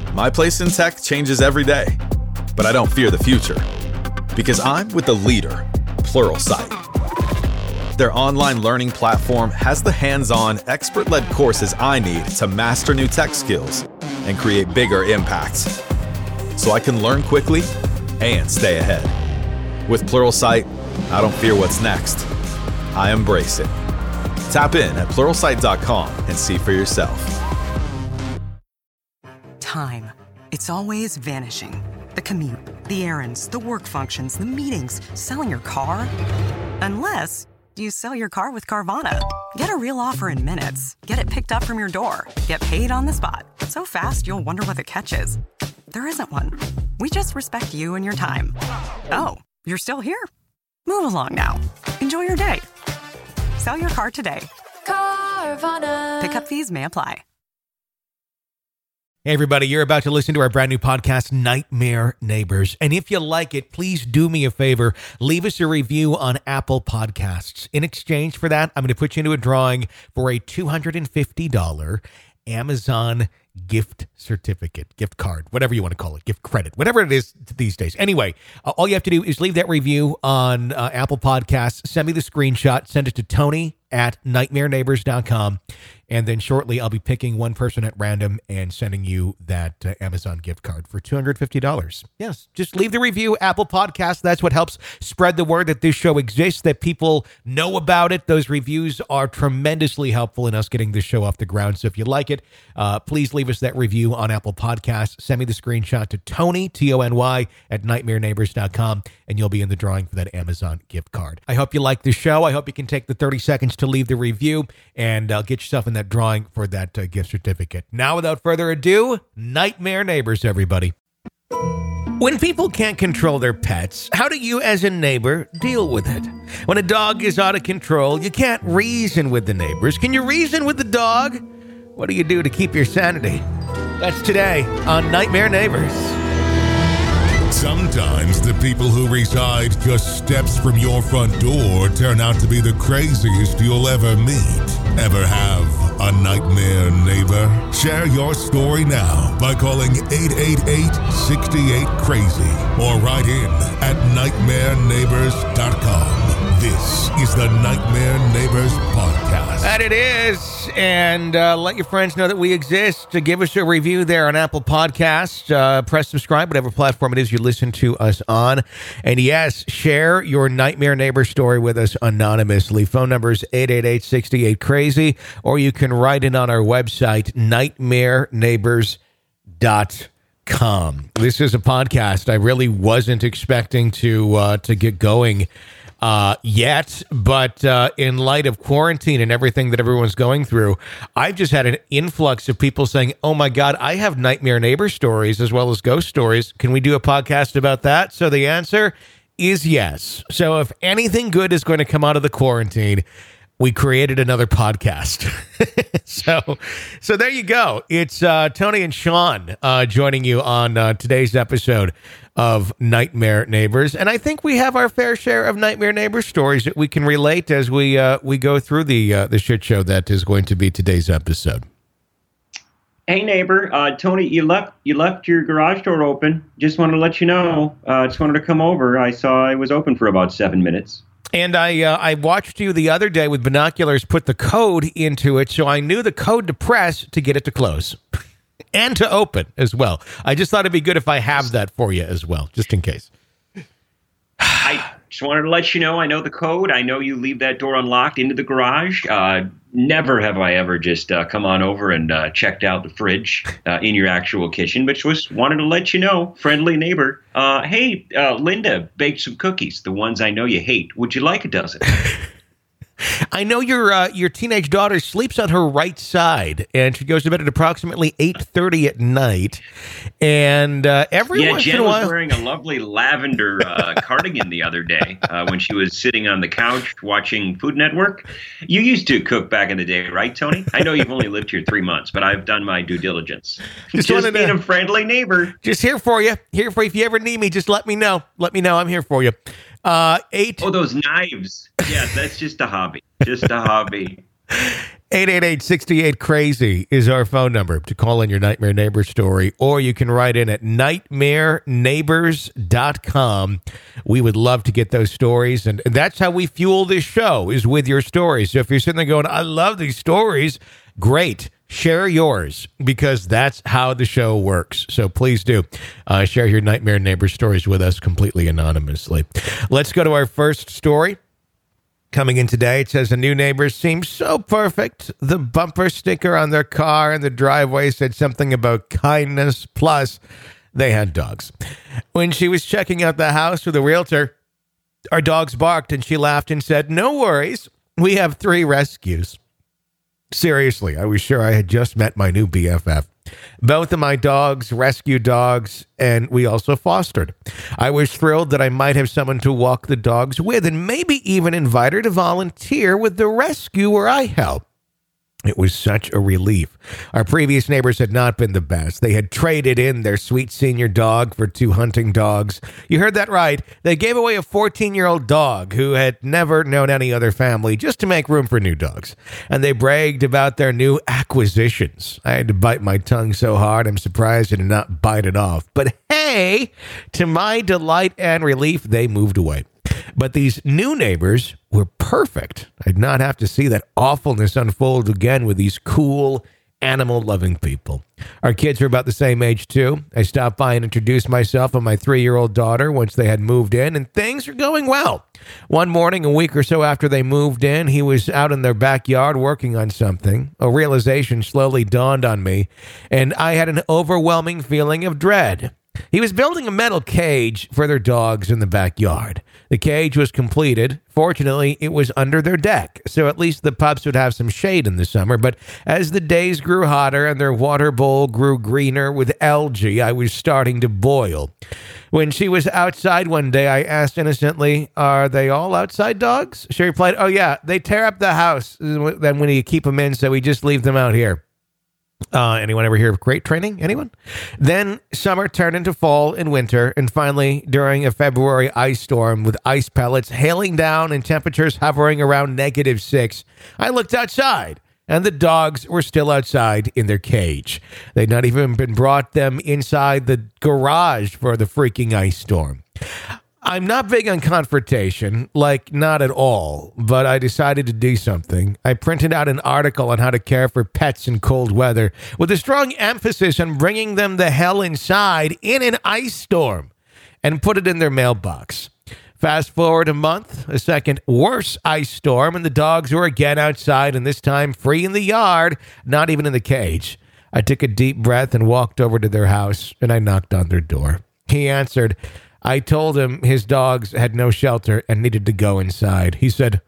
My place in tech changes every day, but I don't fear the future because I'm with the leader, Pluralsight. Their online learning platform has the hands-on, expert-led courses I need to master new tech skills and create bigger impacts, so I can learn quickly and stay ahead. With Pluralsight, I don't fear what's next. I embrace it. Tap in at Pluralsight.com and see for yourself. Time. It's always vanishing. The commute, the errands, the work functions, the meetings, selling your car. Unless you sell your car with Carvana. Get a real offer in minutes. Get it picked up from your door. Get paid on the spot. So fast, you'll wonder what the catch is. There isn't one. We just respect you and your time. Oh, you're still here? Move along now. Enjoy your day. Sell your car today. Carvana. Pickup fees may apply. Hey everybody, you're about to listen to our brand new podcast, Nightmare Neighbors. And if you like it, please do me a favor. Leave us a review on Apple Podcasts. In exchange for that, I'm going to put you into a drawing for a $250 Amazon gift certificate, gift card, whatever you want to call it, gift credit, whatever it is these days. Anyway, all you have to do is leave that review on Apple Podcasts. Send me the screenshot. Send it to Tony at nightmareneighbors.com. And then shortly, I'll be picking one person at random and sending you that Amazon gift card for $250. Yes, just leave the review, Apple Podcasts. That's what helps spread the word that this show exists, that people know about it. Those reviews are tremendously helpful in us getting this show off the ground. So if you like it, please leave us that review on Apple Podcasts. Send me the screenshot to Tony, Tony, at nightmareneighbors.com, and you'll be in the drawing for that Amazon gift card. I hope you like the show. I hope you can take the 30 seconds to leave the review and get yourself in that drawing for that gift certificate. Now, without further ado, Nightmare Neighbors, everybody. When people can't control their pets, how do you as a neighbor deal with it? When a dog is out of control, you can't reason with the neighbors. Can you reason with the dog? What do you do to keep your sanity? That's today on Nightmare Neighbors. Sometimes the people who reside just steps from your front door turn out to be the craziest you'll ever meet. Ever have a nightmare neighbor? Share your story now by calling 888-68-CRAZY or write in at nightmareneighbors.com. This is the Nightmare Neighbors Podcast. That it is. And let your friends know that we exist. Give us a review there on Apple Podcasts. Press subscribe, whatever platform it is you listen to us on. And yes, share your Nightmare Neighbor story with us anonymously. Phone number is 888-68-CRAZY, or you can write it on our website, nightmareneighbors.com. This is a podcast I really wasn't expecting to get going yet, but in light of quarantine and everything that everyone's going through, I've just had an influx of people saying, oh my God, I have nightmare neighbor stories as well as ghost stories. Can we do a podcast about that? So the answer is yes. So if anything good is going to come out of the quarantine, we created another podcast. So there you go. It's Tony and Sean joining you on today's episode of Nightmare Neighbors. And I think we have our fair share of Nightmare Neighbor stories that we can relate as we go through the shit show that is going to be today's episode. Hey neighbor, Tony, you left your garage door open. Just wanted to let you know. Just wanted to come over. I saw it was open for about 7 minutes. And I watched you the other day with binoculars put the code into it, so I knew the code to press to get it to close and to open as well. I just thought it'd be good if I have that for you as well, just in case. I just wanted to let you know I know the code. I know you leave that door unlocked into the garage. Never have I ever just come on over and checked out the fridge in your actual kitchen, but just wanted to let you know, friendly neighbor. Hey, Linda baked some cookies, the ones I know you hate. Would you like a dozen? I know your teenage daughter sleeps on her right side, and she goes to bed at approximately 8:30 at night. And every once Jen in a while, was wearing a lovely lavender cardigan the other day when she was sitting on the couch watching Food Network. You used to cook back in the day, right, Tony? I know you've only lived here 3 months, but I've done my due diligence. Just being a friendly neighbor. Just here for you. Here for you. If you ever need me, just let me know. Let me know. I'm here for you. Oh, those knives. Yeah, that's just a hobby. Just a hobby. 888-68-CRAZY is our phone number to call in your Nightmare Neighbor story, or you can write in at nightmareneighbors.com. We would love to get those stories, and that's how we fuel this show, is with your stories. So if you're sitting there going, I love these stories, great. Share yours, because that's how the show works. So please do share your Nightmare Neighbor stories with us completely anonymously. Let's go to our first story. Coming in today, it says, a new neighbor seems so perfect. The bumper sticker on their car in the driveway said something about kindness, plus they had dogs. When she was checking out the house with a realtor, our dogs barked and she laughed and said, no worries, we have 3 rescues. Seriously, I was sure I had just met my new BFF. Both of my dogs, rescue dogs, and we also fostered. I was thrilled that I might have someone to walk the dogs with and maybe even invite her to volunteer with the rescue where I help. It was such a relief. Our previous neighbors had not been the best. They had traded in their sweet senior dog for 2 hunting dogs. You heard that right. They gave away a 14-year-old dog who had never known any other family just to make room for new dogs. And they bragged about their new acquisitions. I had to bite my tongue so hard, I'm surprised I did not bite it off. But hey, to my delight and relief, they moved away. But these new neighbors were perfect. I'd not have to see that awfulness unfold again with these cool, animal-loving people. Our kids are about the same age, too. I stopped by and introduced myself and my 3-year-old daughter once they had moved in, and things are going well. One morning, a week or so after they moved in, he was out in their backyard working on something. A realization slowly dawned on me, and I had an overwhelming feeling of dread. He was building a metal cage for their dogs in the backyard. The cage was completed. Fortunately, it was under their deck, so at least the pups would have some shade in the summer. But as the days grew hotter and their water bowl grew greener with algae, I was starting to boil. When she was outside one day, I asked innocently, are they all outside dogs? She replied, oh yeah, they tear up the house then when you keep them in, so we just leave them out here. Anyone ever hear of crate training? Anyone? Then summer turned into fall and winter, and finally, during a February ice storm with ice pellets hailing down and temperatures hovering around -6, I looked outside, and the dogs were still outside in their cage. They'd not even been brought them inside the garage for the freaking ice storm. I'm not big on confrontation, like not at all, but I decided to do something. I printed out an article on how to care for pets in cold weather with a strong emphasis on bringing them the hell inside in an ice storm and put it in their mailbox. Fast forward a month, a second worse ice storm, and the dogs were again outside, and this time free in the yard, not even in the cage. I took a deep breath and walked over to their house, and I knocked on their door. He answered. I told him his dogs had no shelter and needed to go inside. He said,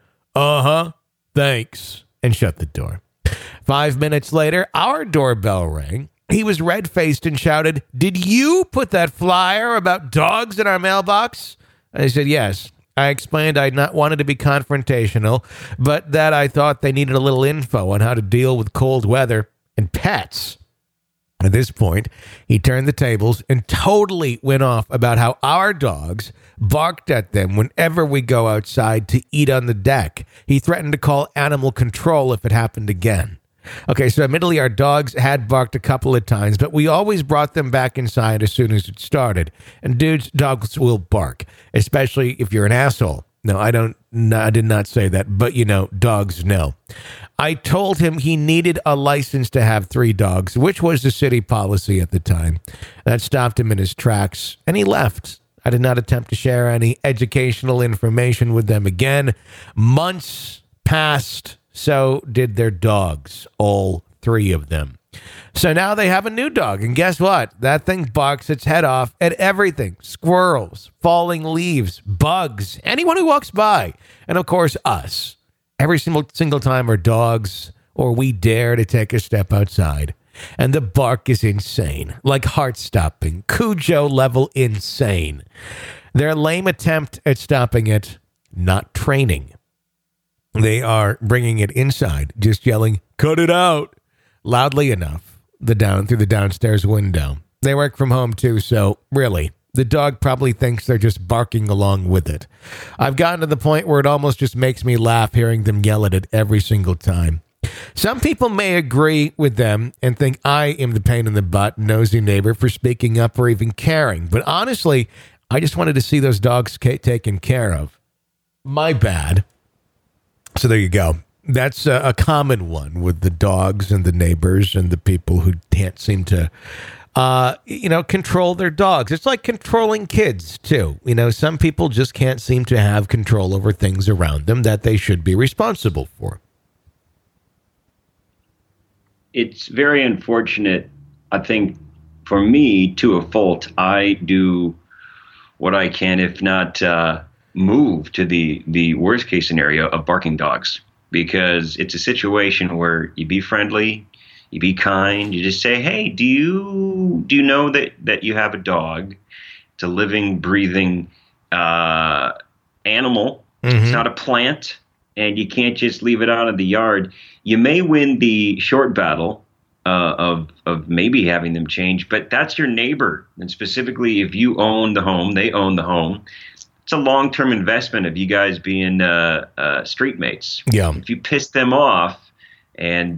thanks, and shut the door. 5 minutes later, our doorbell rang. He was red-faced and shouted, did you put that flyer about dogs in our mailbox? I said, yes. I explained I'd not wanted to be confrontational, but that I thought they needed a little info on how to deal with cold weather and pets. At this point, he turned the tables and totally went off about how our dogs barked at them whenever we go outside to eat on the deck. He threatened to call animal control if it happened again. Okay, so admittedly, our dogs had barked a couple of times, but we always brought them back inside as soon as it started. And dudes, dogs will bark, especially if you're an asshole. No, I did not say that, but dogs know. I told him he needed a license to have 3 dogs, which was the city policy at the time. That stopped him in his tracks, and he left. I did not attempt to share any educational information with them again. Months passed, so did their dogs, all 3 of them. So now they have a new dog, and guess what? That thing barks its head off at everything. Squirrels, falling leaves, bugs, anyone who walks by, and of course us. Every single time our dogs or we dare to take a step outside. And the bark is insane, like heart-stopping, Cujo-level insane. Their lame attempt at stopping it, not training. They are bringing it inside, just yelling, cut it out, loudly enough, through the downstairs window. They work from home too, so really, the dog probably thinks they're just barking along with it. I've gotten to the point where it almost just makes me laugh hearing them yell at it every single time. Some people may agree with them and think I am the pain in the butt, nosy neighbor for speaking up or even caring. But honestly, I just wanted to see those dogs taken care of. My bad. So there you go. That's a common one with the dogs and the neighbors and the people who can't seem to, control their dogs. It's like controlling kids, too. Some people just can't seem to have control over things around them that they should be responsible for. It's very unfortunate. I think for me, to a fault, I do what I can, if not move to the worst case scenario of barking dogs, because it's a situation where you be friendly, you be kind, you just say, hey, do you know that you have a dog? It's a living, breathing animal. Mm-hmm. It's not a plant, and you can't just leave it out in the yard. You may win the short battle of maybe having them change, but that's your neighbor. And specifically, if you own the home, they own the home. It's a long-term investment of you guys being street mates. Yeah. If you piss them off, and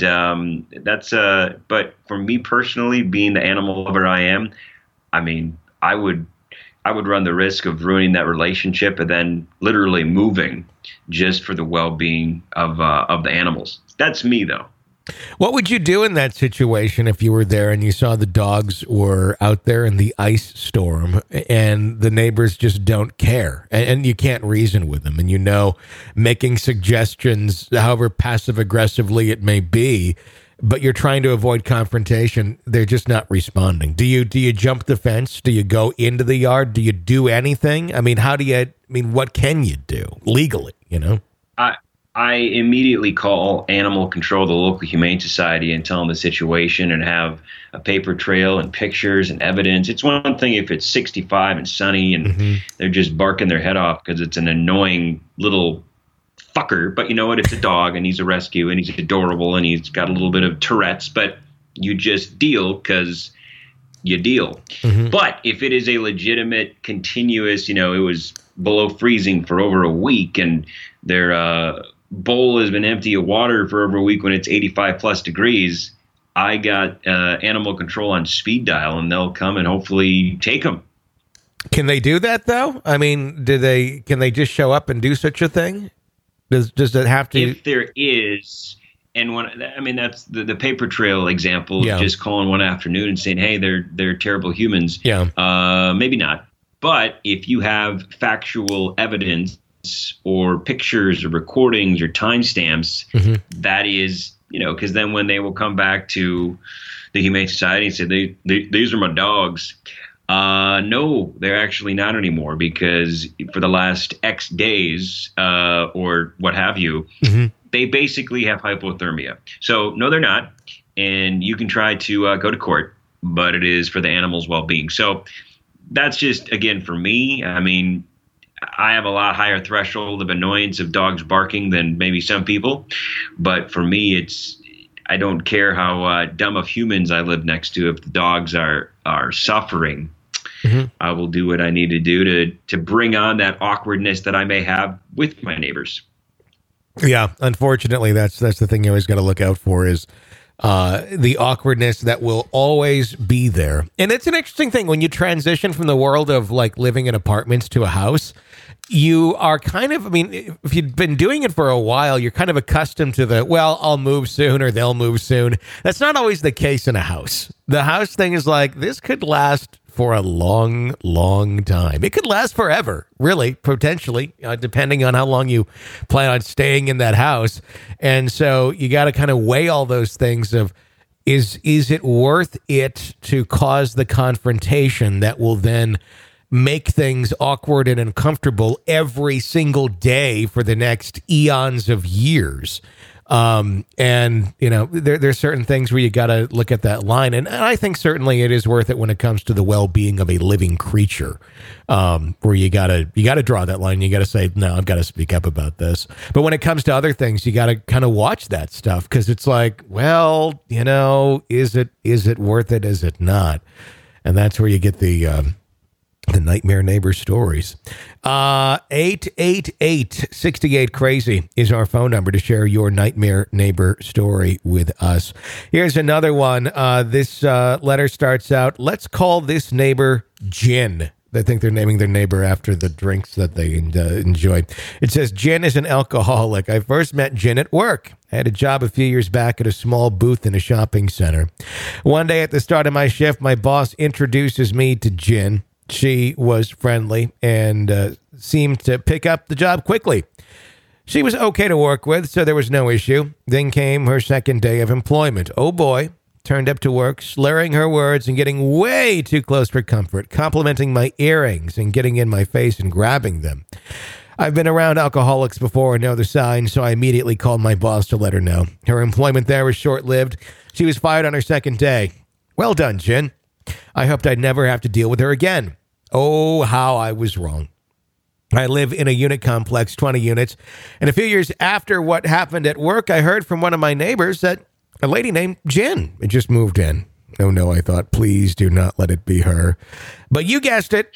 but for me personally, being the animal lover I am, I mean, I would run the risk of ruining that relationship and then literally moving just for the well-being of the animals. That's me, though. What would you do in that situation if you were there and you saw the dogs were out there in the ice storm and the neighbors just don't care and you can't reason with them, and making suggestions, however passive aggressively it may be, but you're trying to avoid confrontation, they're just not responding? Do you jump the fence? Do you go into the yard? Do you do anything? I mean, what can you do legally, I immediately call Animal Control, the local humane society, and tell them the situation and have a paper trail and pictures and evidence. It's one thing if it's 65 and sunny and they're just barking their head off because it's an annoying little fucker. But you know what? It's a dog and he's a rescue and he's adorable and he's got a little bit of Tourette's. But you just deal because you deal. Mm-hmm. But if it is a legitimate, continuous, it was below freezing for over a week and their bowl has been empty of water for over a week when it's 85 plus degrees, I got Animal Control on speed dial and they'll come and hopefully take them. Can they do that though? I mean, can they just show up and do such a thing? Does it have to? If there is, and that's the paper trail example. Yeah. Just calling one afternoon and saying, hey, they're terrible humans. Yeah. Maybe not. But if you have factual evidence or pictures or recordings or timestamps, that is, because then when they will come back to the Humane Society and say, these are my dogs. No, they're actually not anymore, because for the last X days or what have you, they basically have hypothermia. So no, they're not. And you can try to go to court, but it is for the animal's well-being. So that's just, again, for me, I mean, I have a lot higher threshold of annoyance of dogs barking than maybe some people. But for me, I don't care how dumb of humans I live next to. If the dogs are suffering, I will do what I need to do to bring on that awkwardness that I may have with my neighbors. Yeah, unfortunately, that's the thing you always got to look out for is the awkwardness that will always be there. And it's an interesting thing when you transition from the world of like living in apartments to a house. You are kind of, if you've been doing it for a while, you're kind of accustomed to I'll move soon or they'll move soon. That's not always the case in a house. The house thing is like, this could last for a long, long time. It could last forever, really, potentially, depending on how long you plan on staying in that house. And so you got to kind of weigh all those things of, is it worth it to cause the confrontation that will then make things awkward and uncomfortable every single day for the next eons of years? And there's certain things where you got to look at that line. And I think certainly it is worth it when it comes to the well-being of a living creature, where you got to draw that line. You got to say, no, I've got to speak up about this. But when it comes to other things, you got to kind of watch that stuff. 'Cause it's like, well, is it worth it? Is it not? And that's where you get the The Nightmare Neighbor stories. 888-68-CRAZY is our phone number to share your Nightmare Neighbor story with us. Here's another one. This letter starts out, let's call this neighbor Gin. They think they're naming their neighbor after the drinks that they enjoy. It says, Gin is an alcoholic. I first met Gin at work. I had a job a few years back at a small booth in a shopping center. One day at the start of my shift, my boss introduces me to Gin. She was friendly and seemed to pick up the job quickly. She was okay to work with, so there was no issue. Then came her second day of employment. Oh boy. Turned up to work, slurring her words and getting way too close for comfort, complimenting my earrings and getting in my face and grabbing them. I've been around alcoholics before and know the signs, so I immediately called my boss to let her know. Her employment there was short-lived. She was fired on her second day. Well done, Jen. I hoped I'd never have to deal with her again. Oh, how I was wrong. I live in a unit complex, 20 units, and a few years after what happened at work, I heard from one of my neighbors that a lady named Jen had just moved in. Oh no, I thought, please do not let it be her. But you guessed it,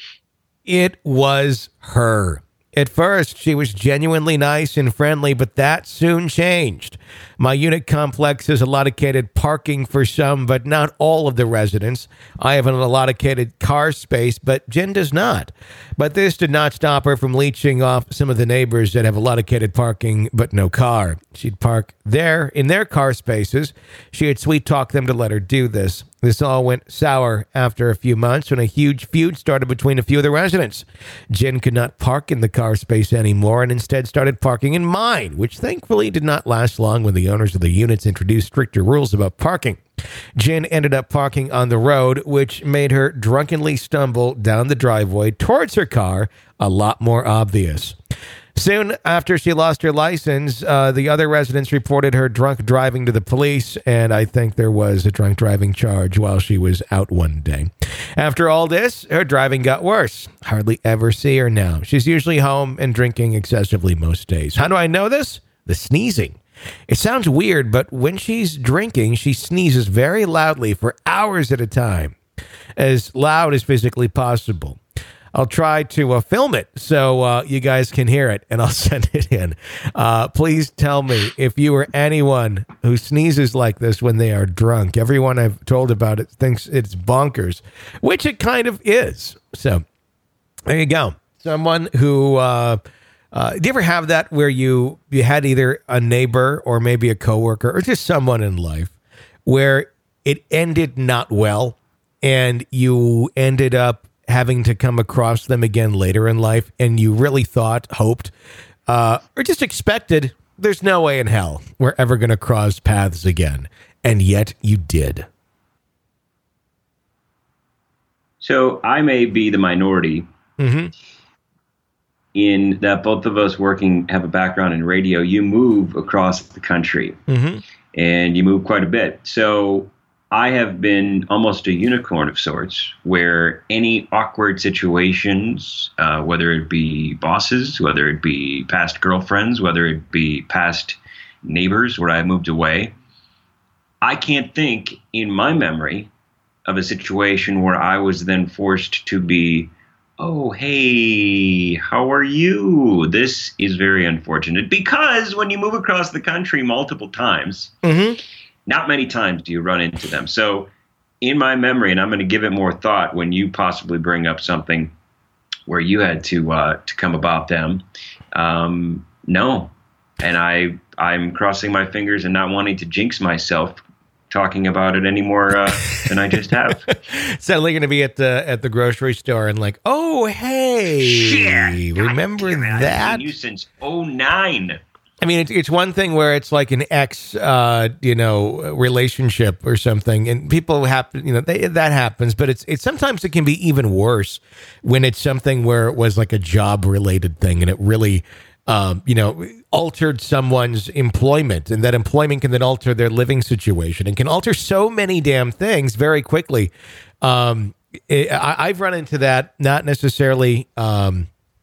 it was her. At first, she was genuinely nice and friendly, but that soon changed. My unit complex has allocated parking for some, but not all of the residents. I have an allocated car space, but Jen does not. But this did not stop her from leeching off some of the neighbors that have allocated parking, but no car. She'd park there in their car spaces. She had sweet-talked them to let her do this. This all went sour after a few months when a huge feud started between a few of the residents. Jen could not park in the car space anymore and instead started parking in mine, which thankfully did not last long when the owners of the units introduced stricter rules about parking. Jen ended up parking on the road, which made her drunkenly stumble down the driveway towards her car, a lot more obvious. Soon after she lost her license, the other residents reported her drunk driving to the police, and I think there was a drunk driving charge while she was out one day. After all this, her driving got worse. Hardly ever see her now. She's usually home and drinking excessively most days. How do I know this? The sneezing. It sounds weird, but when she's drinking, she sneezes very loudly for hours at a time, as loud as physically possible. I'll try to film it so you guys can hear it, and I'll send it in. Please tell me if you or anyone who sneezes like this when they are drunk. Everyone I've told about it thinks it's bonkers, which it kind of is. So there you go. Someone who... do you ever have that where you had either a neighbor or maybe a coworker or just someone in life where it ended not well and you ended up having to come across them again later in life and you really thought, hoped, or just expected there's no way in hell we're ever going to cross paths again, and yet you did? So I may be the minority. Mm-hmm. In that both of us have a background in radio. You move across the country, mm-hmm. and you move quite a bit. So I have been almost a unicorn of sorts, where any awkward situations, whether it be bosses, whether it be past girlfriends, whether it be past neighbors where I moved away, I can't think in my memory of a situation where I was then forced to be, oh, hey, how are you? This is very unfortunate because when you move across the country multiple times, mm-hmm. not many times do you run into them. So in my memory, and I'm going to give it more thought when you possibly bring up something where you had to come about them. No. And I'm crossing my fingers and not wanting to jinx myself talking about it any more than I just have. Suddenly going to be at the grocery store and like, oh, hey, shit, remember that? I've seen you since 2009. I mean, it's one thing where it's like an ex, relationship or something, and people happen, that happens. But it's sometimes it can be even worse when it's something where it was like a job related thing, and it really, altered someone's employment, and that employment can then alter their living situation and can alter so many damn things very quickly. I've run into that, not necessarily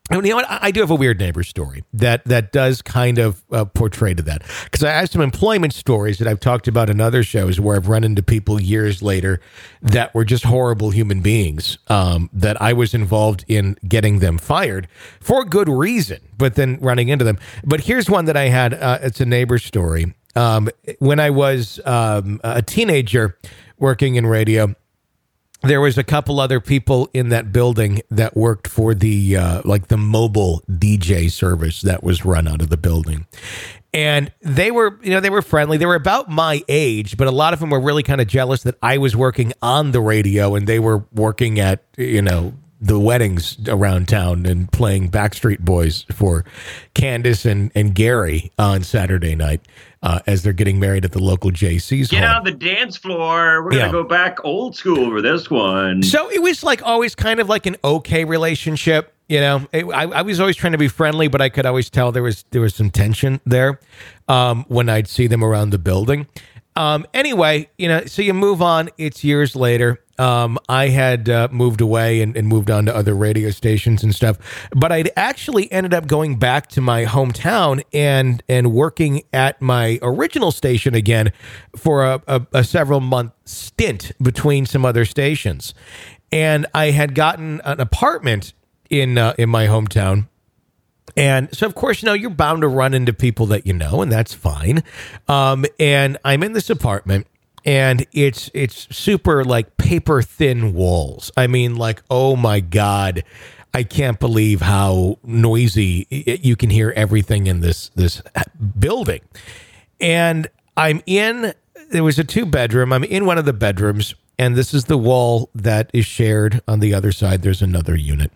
You know what? I do have a weird neighbor story that does kind of portray to that, because I have some employment stories that I've talked about in other shows where I've run into people years later that were just horrible human beings, that I was involved in getting them fired for good reason, but then running into them. But here's one that I had. It's a neighbor story. When I was a teenager working in radio, there was a couple other people in that building that worked for the like the mobile DJ service that was run out of the building. And they were, they were friendly. They were about my age, but a lot of them were really kind of jealous that I was working on the radio and they were working at, the weddings around town and playing Backstreet Boys for Candace and Gary on Saturday night as they're getting married at the local JC's Get home. on the dance floor. We're going to go back old school for this one. So it was like always kind of like an okay relationship. I was always trying to be friendly, but I could always tell there was some tension there when I'd see them around the building. Anyway, so you move on. It's years later. I had moved away and moved on to other radio stations and stuff, but I'd actually ended up going back to my hometown and working at my original station again for a several month stint between some other stations. And I had gotten an apartment in my hometown. And so, of course, you're bound to run into people that and that's fine. And I'm in this apartment, and it's super like paper thin walls. I mean, like, oh my God, I can't believe how noisy you can hear everything in this building. And there was a 2-bedroom. I'm in one of the bedrooms, and this is the wall that is shared. On the other side, there's another unit.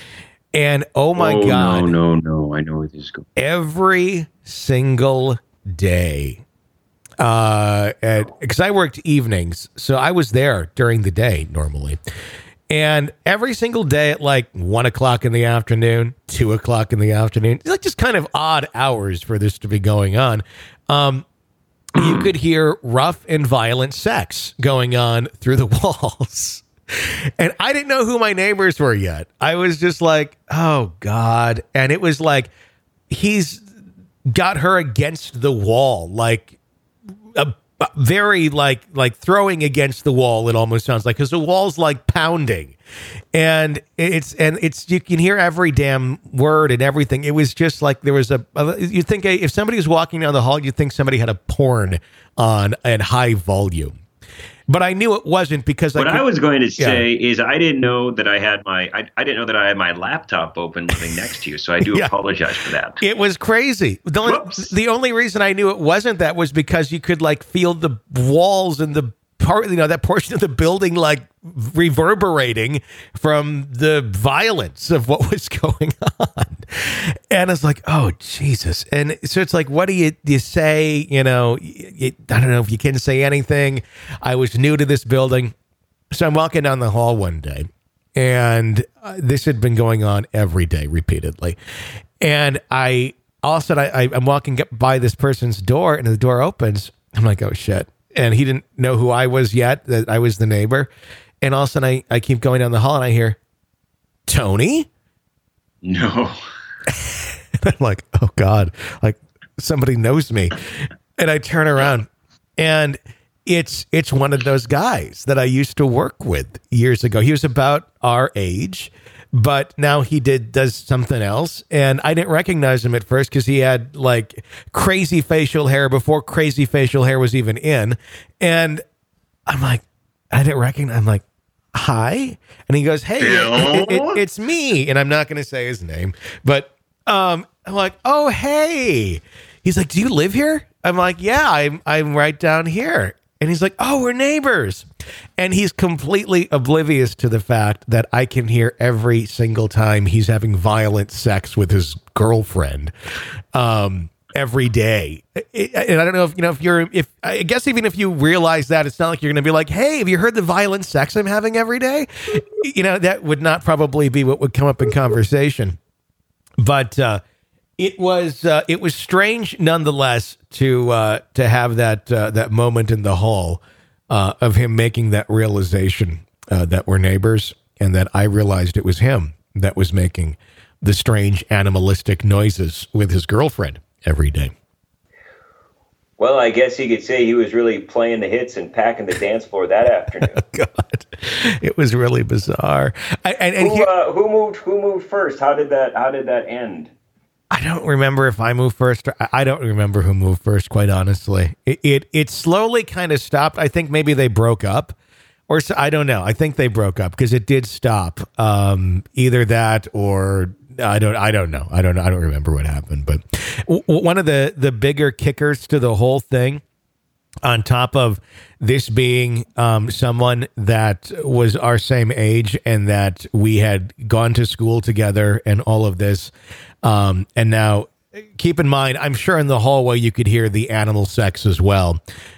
And oh my God. No. I know where this is going. Every single day, because I worked evenings, so I was there during the day normally. And every single day at like 1:00 in the afternoon, 2:00 in the afternoon, it's like just kind of odd hours for this to be going on. You could hear rough and violent sex going on through the walls. And I didn't know who my neighbors were yet. I was just like, oh God. And it was like, he's got her against the wall, like a very like throwing against the wall. It almost sounds like, because the wall's like pounding, and it's you can hear every damn word and everything. It was just like there was you think if somebody was walking down the hall, you'd think somebody had a porn on at high volume. But I knew it wasn't, because I was going to say is I didn't know that I had my laptop open living next to you. So I do apologize for that. It was crazy. The only reason I knew it wasn't that was because you could like feel the walls and the part, that portion of the building like reverberating from the violence of what was going on. And I was like, oh Jesus. And so it's like, what do you say? I don't know if you can say anything. I was new to this building. So I'm walking down the hall one day, and this had been going on every day repeatedly. And I'm walking by this person's door, and the door opens. I'm like, oh shit. And he didn't know who I was yet, that I was the neighbor. And all of a sudden I keep going down the hall, and I hear, Tony? No. And I'm like, oh God, like somebody knows me. And I turn around, and it's one of those guys that I used to work with years ago. He was about our age, but now he does something else. And I didn't recognize him at first, because he had like crazy facial hair before crazy facial hair was even in. And I'm like, I didn't recognize. I'm like, hi. And he goes, hey, it's me. And I'm not going to say his name, but I'm like, oh, hey. He's like, do you live here? I'm like, yeah, I'm right down here. And he's like, oh, we're neighbors. And he's completely oblivious to the fact that I can hear every single time he's having violent sex with his girlfriend every day. And I don't know if I guess even if you realize that, it's not like you're going to be like, hey, have you heard the violent sex I'm having every day? That would not probably be what would come up in conversation. But it was strange nonetheless to have that moment in the hall of him making that realization that we're neighbors, and that I realized it was him that was making the strange animalistic noises with his girlfriend every day. Well, I guess you could say he was really playing the hits and packing the dance floor that afternoon. God, it was really bizarre. Who moved first? How did that end? I don't remember if I moved first. I don't remember who moved first, quite honestly. It slowly kind of stopped. I think maybe they broke up, or I don't know. I think they broke up because it did stop. Either that or I don't know. I don't remember what happened. But one of the bigger kickers to the whole thing, on top of this being someone that was our same age and that we had gone to school together and all of this. And now, keep in mind, I'm sure in the hallway you could hear the animal sex as well.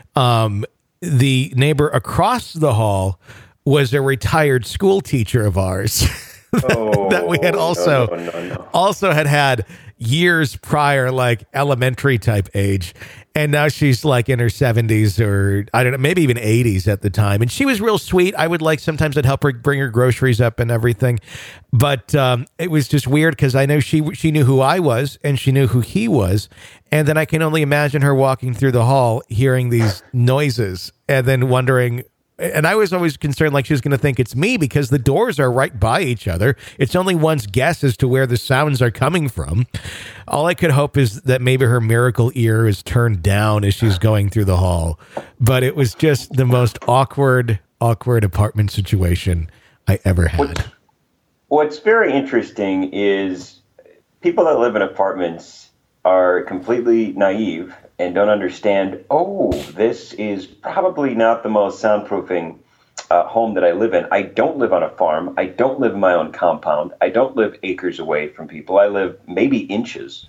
The neighbor across the hall was a retired school teacher of ours. That we had also had years prior, like elementary type age. And now she's like in her 70s or I don't know, maybe even 80s at the time. And she was real sweet. I would sometimes I'd help her bring her groceries up and everything. But it was just weird because I know she knew who I was and she knew who he was. And then I can only imagine her walking through the hall, hearing these noises and then wondering. And I was always concerned like she was going to think it's me because the doors are right by each other. It's only one's guess as to where the sounds are coming from. All I could hope is that maybe her miracle ear is turned down as she's going through the hall. But it was just the most awkward apartment situation I ever had. What's very interesting is people that live in apartments are completely naive and don't understand, this is probably not the most soundproofing home that I live in. I don't live on a farm. I don't live in my own compound. I don't live acres away from people. I live maybe inches.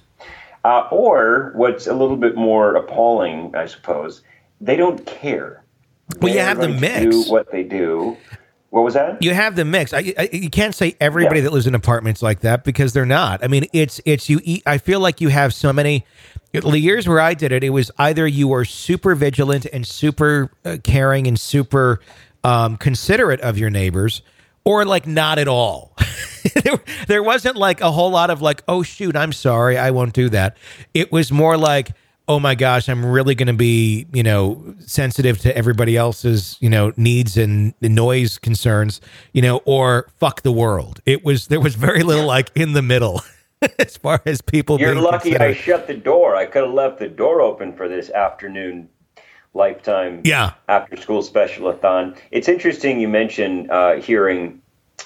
Or what's a little bit more appalling, I suppose, they don't care. Well, you have the mix. Do what they do. What was that? You have the mix. You can't say everybody that lives in apartments like that because they're not. I mean, it's you eat. I feel like you have so many. The years where I did it, it was either you were super vigilant and super caring and super considerate of your neighbors, or like not at all. There wasn't like a whole lot of like, oh shoot, I'm sorry, I won't do that. It was more like, oh my gosh, I'm really going to be, sensitive to everybody else's, needs and noise concerns, or fuck the world. There was very little like in the middle as far as people You're being lucky considered. I shut the door. I could have left the door open for this afternoon Lifetime after school special-a-thon. It's interesting you mentioned hearing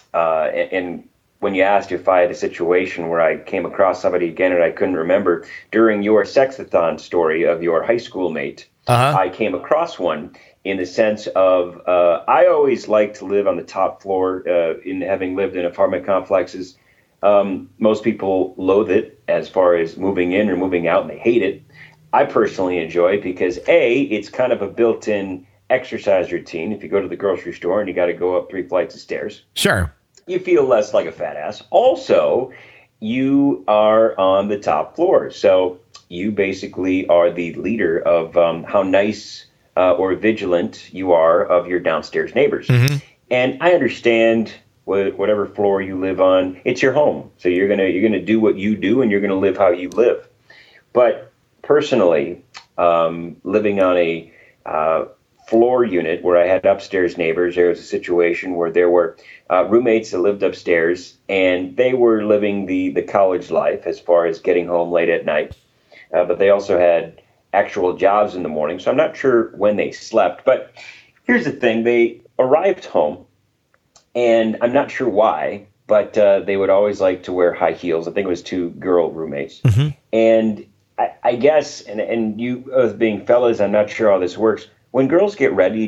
and when you asked if I had a situation where I came across somebody again and I couldn't remember, during your sexathon story of your high school mate, I came across one in the sense of I always like to live on the top floor in having lived in apartment complexes. Most people loathe it as far as moving in or moving out, and they hate it. I personally enjoy it because, A, it's kind of a built-in exercise routine. If you go to the grocery store and you got to go up 3 flights of stairs. Sure. You feel less like a fat ass. Also, you are on the top floor. So you basically are the leader of how nice or vigilant you are of your downstairs neighbors. Mm-hmm. And I understand whatever floor you live on, it's your home. So you're gonna do what you do and you're gonna live how you live. But personally, living on a floor unit where I had upstairs neighbors, there was a situation where there were roommates that lived upstairs, and they were living the college life as far as getting home late at night. But they also had actual jobs in the morning, so I'm not sure when they slept. But here's the thing. They arrived home, and I'm not sure why, but they would always like to wear high heels. I think it was 2 girl roommates. Mm-hmm. And I guess, and you as being fellas, I'm not sure how this works. When girls get ready,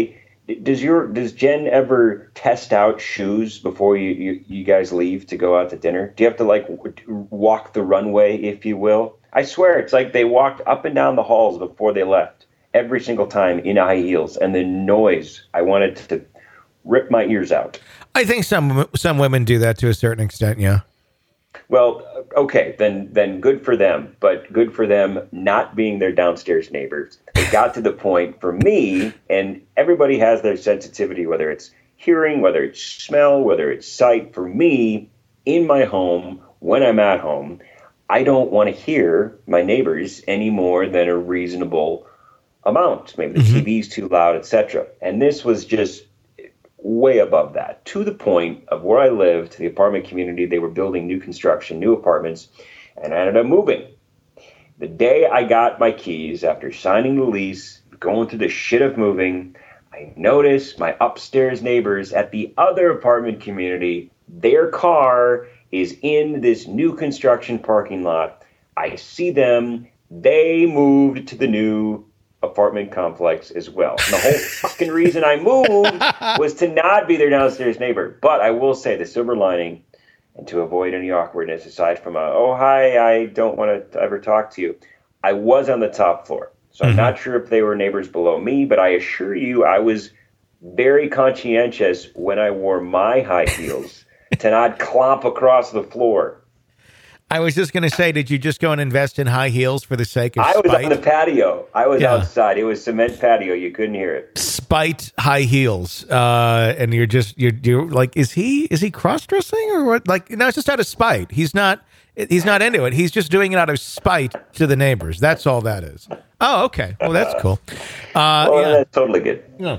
does Jen ever test out shoes before you guys leave to go out to dinner? Do you have to like walk the runway, if you will? I swear it's like they walked up and down the halls before they left every single time in high heels, and the noise, I wanted to rip my ears out. I think some women do that to a certain extent, yeah. Well, okay, then good for them, but good for them not being their downstairs neighbors. It got to the point for me, and everybody has their sensitivity, whether it's hearing, whether it's smell, whether it's sight. For me, in my home, when I'm at home, I don't want to hear my neighbors any more than a reasonable amount. Maybe the TV's too loud, etc. And this was just way above that, to the point of where I lived, the apartment community. They were building new construction, new apartments, and I ended up moving. The day I got my keys, after signing the lease, going through the shit of moving, I noticed my upstairs neighbors at the other apartment community, their car is in this new construction parking lot. I see them. They moved to the new apartment complex as well. And the whole fucking reason I moved was to not be their downstairs neighbor. But I will say the silver lining, and to avoid any awkwardness, aside from oh, hi, I don't want to ever talk to you, I was on the top floor. So I'm not sure if they were neighbors below me, but I assure you I was very conscientious when I wore my high heels to not clomp across the floor. I was just going to say, did you just go and invest in high heels for the sake of spite? I was on the patio. I was outside. It was cement patio. You couldn't hear it. Spite high heels. And you're like, is he cross-dressing or what? Like, no, it's just out of spite. He's not into it. He's just doing it out of spite to the neighbors. That's all that is. Oh, okay. Well, that's cool. That's totally good. Yeah.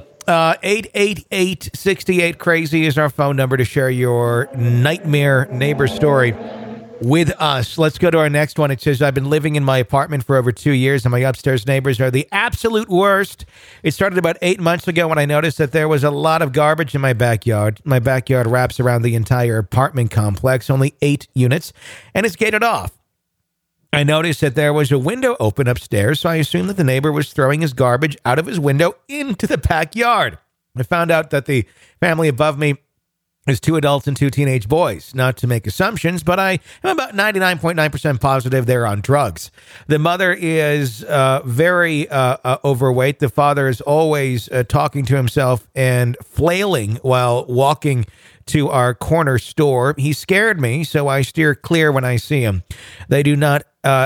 888-68-CRAZY is our phone number to share your nightmare neighbor story with us. Let's go to our next one. It says, I've been living in my apartment for over 2 years, and my upstairs neighbors are the absolute worst. It started about 8 months ago when I noticed that there was a lot of garbage in my backyard. My backyard wraps around the entire apartment complex, only 8 units, and it's gated off. I noticed that there was a window open upstairs, so I assumed that the neighbor was throwing his garbage out of his window into the backyard. I found out that the family above me is 2 adults and 2 teenage boys. Not to make assumptions, but I am about 99.9% positive they're on drugs. The mother is very overweight. The father is always talking to himself and flailing while walking to our corner store. He scared me, so I steer clear when I see him. They do not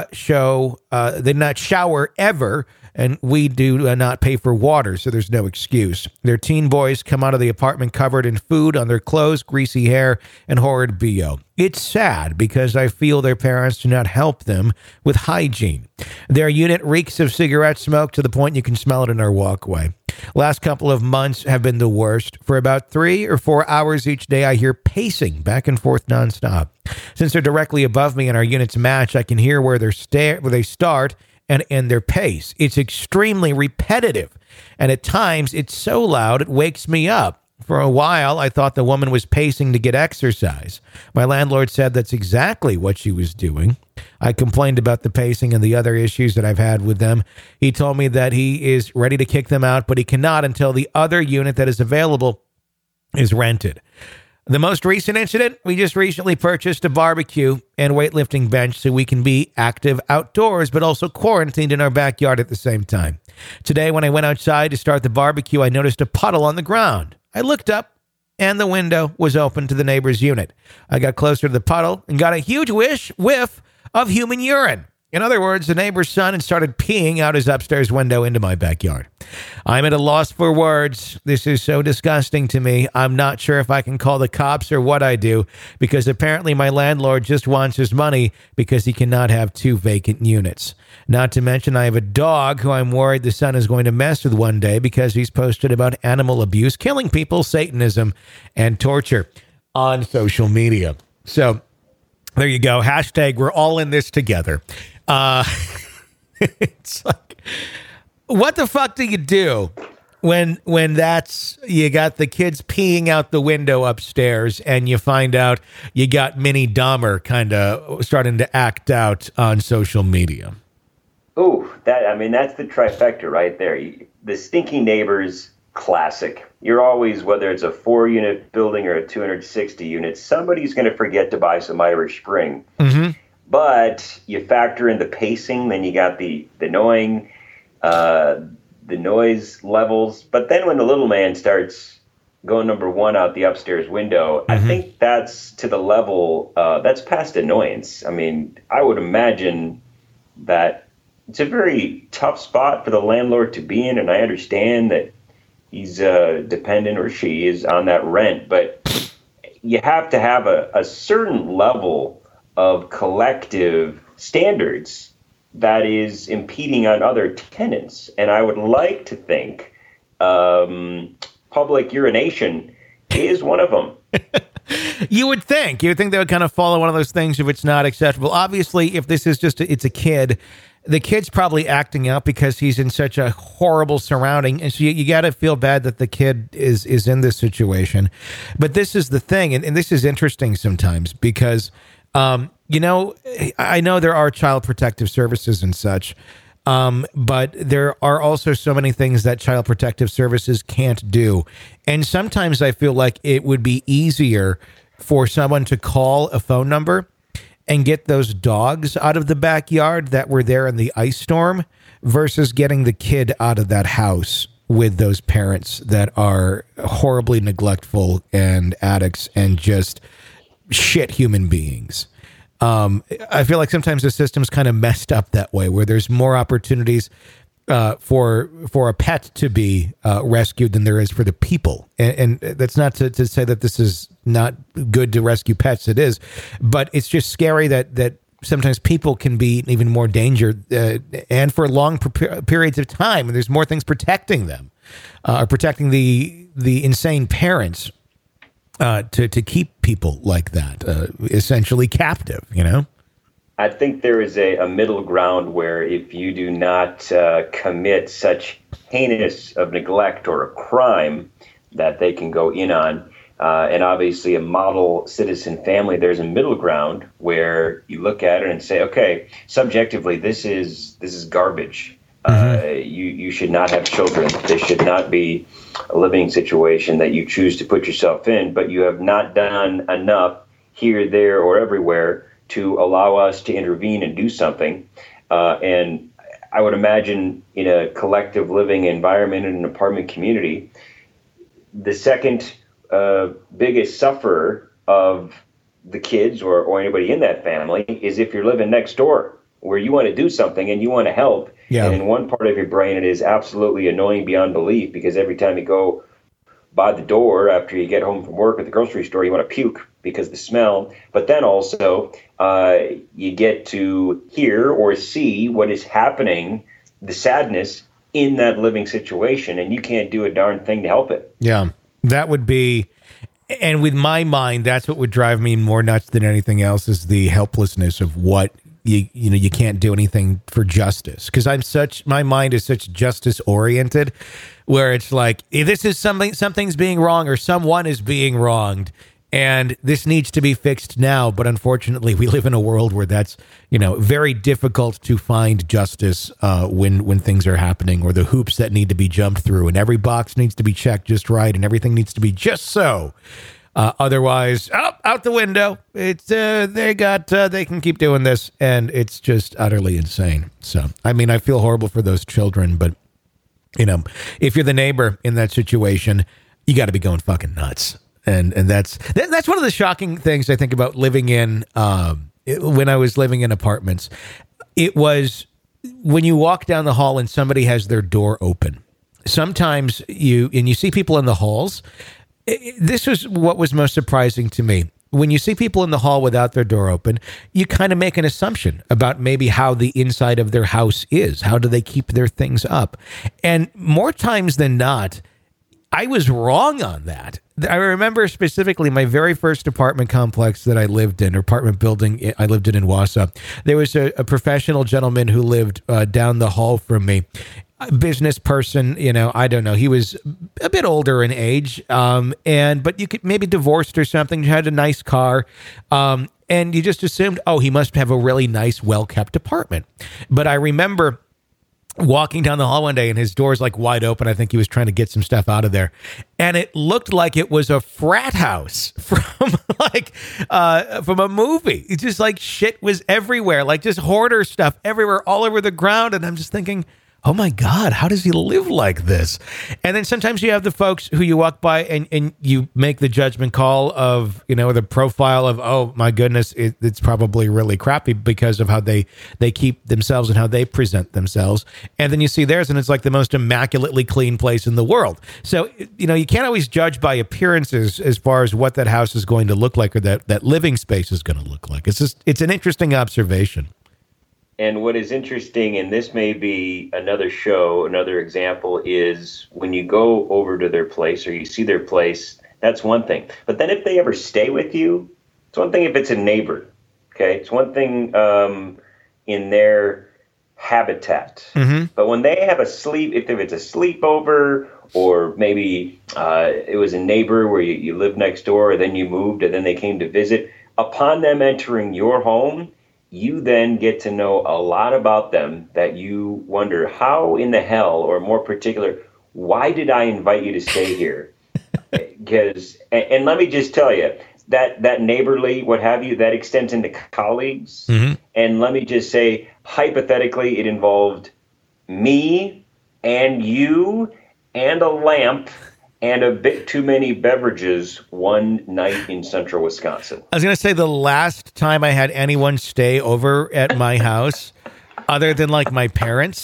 they do not shower ever, and we do not pay for water, so there's no excuse. Their teen boys come out of the apartment covered in food on their clothes, greasy hair, and horrid BO. It's sad because I feel their parents do not help them with hygiene. Their unit reeks of cigarette smoke to the point you can smell it in our walkway. Last couple of months have been the worst. For about 3 or 4 hours each day, I hear pacing back and forth nonstop. Since they're directly above me and our units match, I can hear where they start and end their pace. It's extremely repetitive, and at times it's so loud it wakes me up. For a while, I thought the woman was pacing to get exercise. My landlord said that's exactly what she was doing. I complained about the pacing and the other issues that I've had with them. He told me that he is ready to kick them out, but he cannot until the other unit that is available is rented. The most recent incident, we just recently purchased a barbecue and weightlifting bench so we can be active outdoors, but also quarantined in our backyard at the same time. Today, when I went outside to start the barbecue, I noticed a puddle on the ground. I looked up, and the window was open to the neighbor's unit. I got closer to the puddle and got a huge whiff of human urine. In other words, the neighbor's son had started peeing out his upstairs window into my backyard. I'm at a loss for words. This is so disgusting to me. I'm not sure if I can call the cops or what I do, because apparently my landlord just wants his money because he cannot have 2 vacant units. Not to mention I have a dog who I'm worried the son is going to mess with one day because he's posted about animal abuse, killing people, Satanism, and torture on social media. So there you go. Hashtag we're all in this together. It's like, what the fuck do you do when that's, you got the kids peeing out the window upstairs and you find out you got Minnie Dahmer kind of starting to act out on social media? Oh, that's the trifecta right there. The stinky neighbors classic. You're always, whether it's a 4-unit building or a 260 unit, somebody's going to forget to buy some Irish Spring. Mm-hmm. But you factor in the pacing, then you got the annoying, the noise levels. But then when the little man starts going number 1 out the upstairs window, I think that's to the level, that's past annoyance. I mean, I would imagine that it's a very tough spot for the landlord to be in, and I understand that he's dependent, or she is, on that rent. But you have to have a certain level of collective standards that is impeding on other tenants. And I would like to think public urination is one of them. You would think they would kind of follow one of those things if it's not acceptable. Obviously, if this is just it's a kid, the kid's probably acting out because he's in such a horrible surrounding, and so you got to feel bad that the kid is in this situation. But this is the thing, and this is interesting sometimes because I know there are child protective services and such. But there are also so many things that child protective services can't do. And sometimes I feel like it would be easier for someone to call a phone number and get those dogs out of the backyard that were there in the ice storm versus getting the kid out of that house with those parents that are horribly neglectful and addicts and just shit human beings. I feel like sometimes the system's kind of messed up that way, where there's more opportunities for a pet to be rescued than there is for the people. And that's not to say that this is not good to rescue pets. It is, but it's just scary that sometimes people can be in even more danger and for long periods of time. And there's more things protecting them, or protecting the insane parents. To keep people like that essentially captive, I think there is a middle ground where if you do not commit such heinous of neglect or a crime that they can go in on, and obviously a model citizen family, there's a middle ground where you look at it and say, okay, subjectively, this is garbage. You should not have children. This should not be a living situation that you choose to put yourself in, but you have not done enough here, there, or everywhere to allow us to intervene and do something. And I would imagine in a collective living environment in an apartment community, the second biggest sufferer of the kids or anybody in that family is if you're living next door, where you want to do something and you want to help. Yeah. And in one part of your brain, it is absolutely annoying beyond belief because every time you go by the door after you get home from work at the grocery store, you want to puke because of the smell. But then also you get to hear or see what is happening, the sadness in that living situation, and you can't do a darn thing to help it. Yeah, that would be... And with my mind, that's what would drive me more nuts than anything else is the helplessness of what... You can't do anything for justice because my mind is such justice oriented where it's like, if this is something's being wrong or someone is being wronged and this needs to be fixed now. But unfortunately, we live in a world where that's, very difficult to find justice when things are happening, or the hoops that need to be jumped through and every box needs to be checked just right and everything needs to be just so. Otherwise, out the window. It's they can keep doing this, and it's just utterly insane. So, I mean, I feel horrible for those children, but if you're the neighbor in that situation, you got to be going fucking nuts. And that's one of the shocking things I think about living in. When I was living in apartments, it was when you walk down the hall and somebody has their door open. Sometimes you see people in the halls. This was what was most surprising to me. When you see people in the hall without their door open, you kind of make an assumption about maybe how the inside of their house is. How do they keep their things up? And more times than not, I was wrong on that. I remember specifically my very first apartment complex that I lived in, or apartment building I lived in Wausau. There was a professional gentleman who lived down the hall from me. A business person, I don't know. He was a bit older in age, but you could maybe divorced or something. Had a nice car, and you just assumed, he must have a really nice, well-kept apartment. But I remember walking down the hall one day and his door's like wide open. I think he was trying to get some stuff out of there. And it looked like it was a frat house from a movie. It's just like shit was everywhere, like just hoarder stuff everywhere, all over the ground. And I'm just thinking, oh my God, how does he live like this? And then sometimes you have the folks who you walk by and you make the judgment call of, the profile of, oh my goodness, it's probably really crappy because of how they keep themselves and how they present themselves. And then you see theirs and it's like the most immaculately clean place in the world. So, you can't always judge by appearances as far as what that house is going to look like or that living space is going to look like. It's an interesting observation. And what is interesting, and this may be another example, is when you go over to their place or you see their place, that's one thing. But then if they ever stay with you, it's one thing if it's a neighbor, okay? It's one thing in their habitat. Mm-hmm. But when they have if it's a sleepover, or maybe it was a neighbor where you lived next door, or then you moved, and then they came to visit, upon them entering your home, you then get to know a lot about them that you wonder, how in the hell, or more particular, why did I invite you to stay here? Because, and let me just tell you, that neighborly, what have you, that extends into colleagues. Mm-hmm. And let me just say, hypothetically, it involved me and you and a lamp and a bit too many beverages one night in central Wisconsin. I was going to say the last time I had anyone stay over at my house, other than like my parents,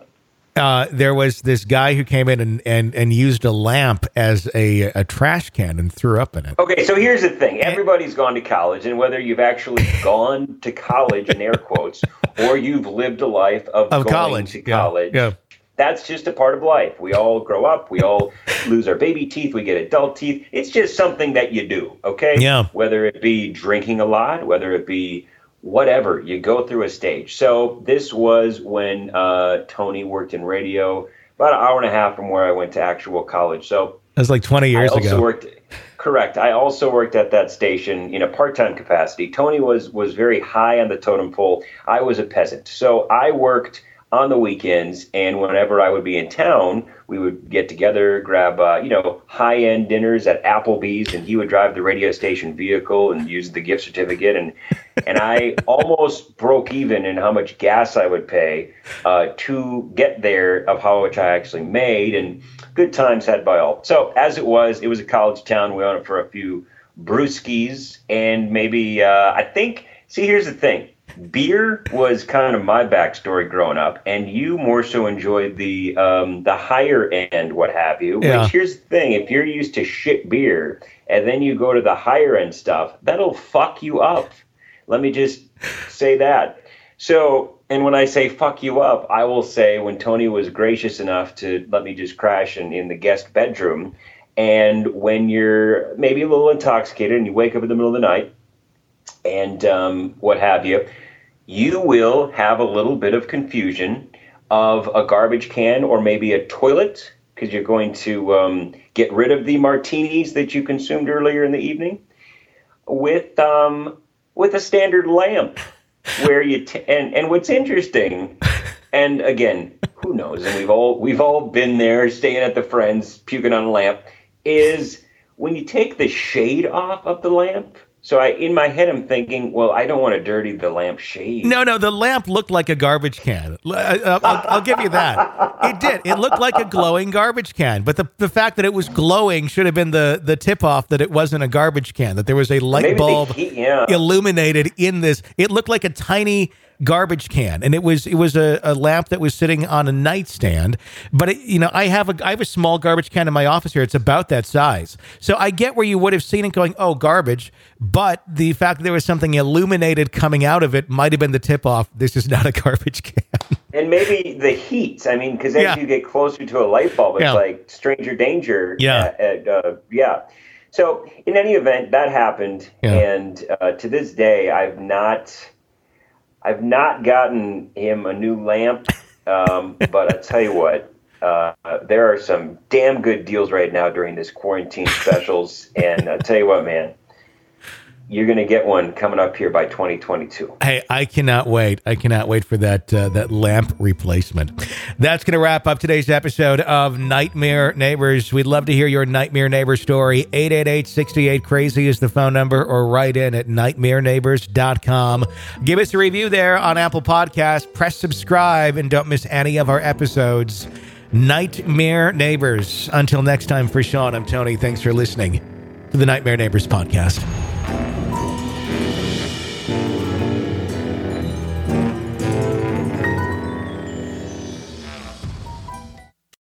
there was this guy who came in and used a lamp as a trash can and threw up in it. Okay, so here's the thing. Everybody's gone to college, and whether you've actually gone to college, in air quotes, or you've lived a life of going college. To college, yeah. That's just a part of life. We all grow up. We all lose our baby teeth. We get adult teeth. It's just something that you do, okay? Yeah. Whether it be drinking a lot, whether it be whatever, you go through a stage. So this was when Tony worked in radio, about an hour and a half from where I went to actual college. So it was like 20 years ago. Correct. I also worked at that station in a part-time capacity. Tony was very high on the totem pole. I was a peasant. So I worked on the weekends, and whenever I would be in town, we would get together, grab, high-end dinners at Applebee's, and he would drive the radio station vehicle and use the gift certificate, and I almost broke even in how much gas I would pay to get there of how much I actually made, and good times had by all. So as it was a college town. We went for a few brewskis, and maybe, here's the thing. Beer was kind of my backstory growing up, and you more so enjoyed the higher end, what have you. Yeah. Which, here's the thing: if you're used to shit beer, and then you go to the higher end stuff, that'll fuck you up. Let me just say that. So, and when I say fuck you up, I will say when Tony was gracious enough to let me just crash in the guest bedroom, and when you're maybe a little intoxicated and you wake up in the middle of the night, and what have you, you will have a little bit of confusion of a garbage can or maybe a toilet, because you're going to get rid of the martinis that you consumed earlier in the evening, with a standard lamp, where you and what's interesting, and again, who knows, and we've all been there, staying at the friend's, puking on a lamp, is when you take the shade off of the lamp. So in my head, I'm thinking, well, I don't want to dirty the lamp shade. No, the lamp looked like a garbage can. I'll give you that. It did. It looked like a glowing garbage can. But the fact that it was glowing should have been the tip-off that it wasn't a garbage can, that there was a light bulb illuminated in this. It looked like a tiny garbage can, and it was a lamp that was sitting on a nightstand. But I have a small garbage can in my office here. It's about that size, so I get where you would have seen it going, oh, garbage. But the fact that there was something illuminated coming out of it might have been the tip off. This is not a garbage can. And maybe the heat. I mean, because as you get closer to a light bulb, it's like stranger danger. Yeah. So in any event, that happened, and to this day, I've not gotten him a new lamp, but I tell you what, there are some damn good deals right now during this quarantine specials, and I tell you what, man, you're going to get one coming up here by 2022. Hey, I cannot wait. I cannot wait for that lamp replacement. That's going to wrap up today's episode of Nightmare Neighbors. We'd love to hear your Nightmare Neighbor story. 888-68-CRAZY is the phone number, or write in at nightmareneighbors.com. Give us a review there on Apple Podcasts. Press subscribe and don't miss any of our episodes. Nightmare Neighbors. Until next time, for Sean, I'm Tony. Thanks for listening to the Nightmare Neighbors podcast.